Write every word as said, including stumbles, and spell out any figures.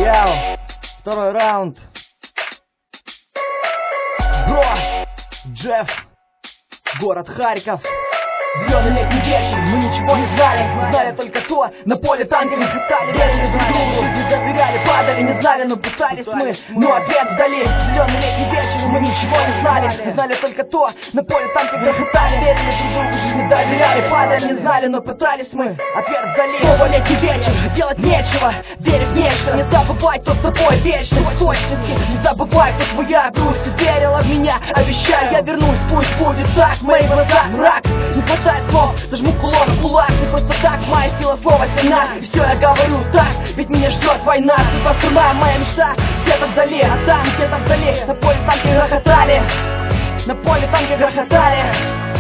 Яу, второй раунд. Бро, Джефф, город Харьков. Зеленый летний вечер, мы ничего не знали. Знали только то, на поле танки не хватали. Верили друг другу, жизнь доверяли, падали, не знали, но пытались мы. Но ответ сдали. Зеленый летний вечер, мы ничего не знали. Знали только то, на поле танки грохотали. Верили друг другу, жизнь доверяли, падали, не знали, но пытались мы. Ответ сдали. Снова летний вечер, делать нечего. Верь в нечто, не забывай, кто с тобой вечно. В точности, не забывай, кто твоя грусть. Верила в меня, обещаю, я вернусь, пусть будет так. В моих глазах мрак, не хватает слов, зажму кулак в кулак. Не просто так, моя сила слова сильна. И все я говорю так, ведь меня ждет война. Судьба страна, моя мечта где-то вдали, а там где-то вдали на поле танки грохотали. На поле танки грохотали.